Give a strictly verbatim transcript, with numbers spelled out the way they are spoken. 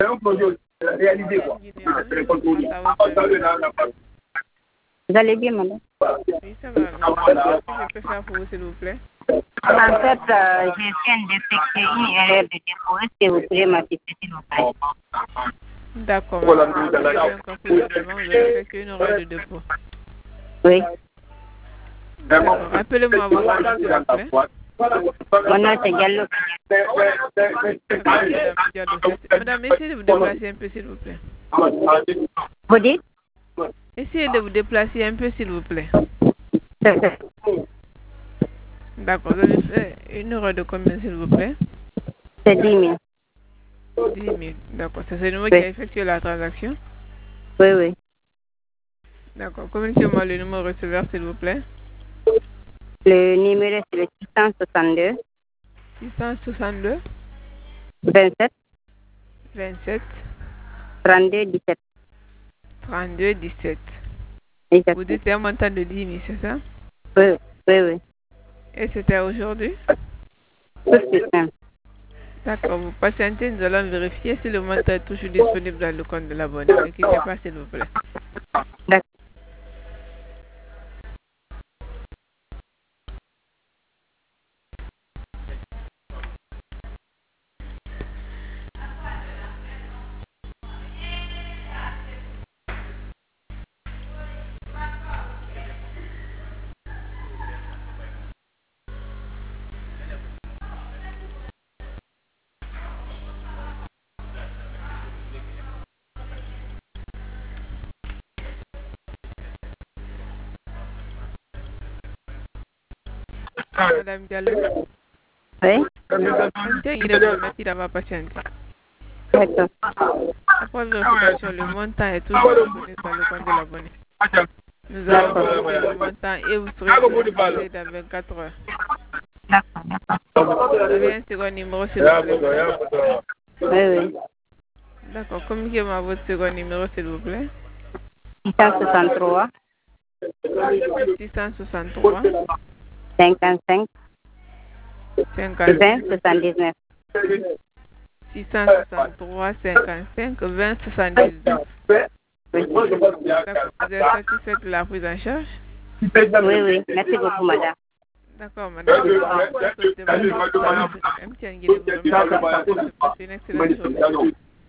C'est un projet réalisé, quoi. Vous allez bien, madame? Oui, ça va. Qu'est-ce que je peux faire pour vous, s'il vous plaît? En fait, euh, je viens d'effectuer une erreur de dépôt. Est-ce que vous pouvez m'assister, s'il vous plaît? D'accord, madame. Vous avez encore pour le demande, vous avez effectué une erreur de dépôt. Oui. D'accord. Rappelez-moi votre nom, s'il vous plaît. Mon nom, c'est Diallo. D'accord, madame Diallo. Madame, essayez de vous déplacer un peu, s'il vous plaît. Vous dites? Essayez de vous déplacer un peu, s'il vous plaît. D'accord, vous avez fait une erreur de combien, s'il vous plaît? C'est dix mille. dix mille, d'accord. C'est ce numéro Oui. qui a effectué la transaction? Oui, oui. D'accord. Communiquez-moi le numéro receveur, s'il vous plaît. Le numéro, c'est le six cent soixante-deux. six cent soixante-deux. vingt-sept. vingt-sept. trente-deux, dix-sept. trente-deux, dix-sept. Exactement. Vous dites un montant de dix mille, c'est ça? Oui, oui, oui. Et c'était aujourd'hui? Tout c'est simple. D'accord, vous patientez, nous allons vérifier si le montant est toujours disponible dans le compte de l'abonné. Ne quittez pas, s'il vous plaît. D'accord. Madame Diallo. Oui? Il remercie d'avoir patienté. D'accord. Après vérification, le montant est toujours disponible dans le compte de l'abonné. Nous allons vérifier le montant et vous serez notifié dans vingt-quatre heures. D'accord. Vous avez un second numéro, s'il vous plaît? Oui, oui. D'accord, communiquez-moi votre second numéro, s'il vous plaît. six cent soixante-trois. six cent soixante-trois. cinquante-cinq. cinquante. vingt, soixante-dix-neuf. six cent soixante-trois, cinquante-cinq, vingt, soixante-dix-neuf. Oui. D'accord, vous êtes satisfait de la prise en charge? Oui, oui. Merci beaucoup, madame. D'accord, madame. Une excellente journée.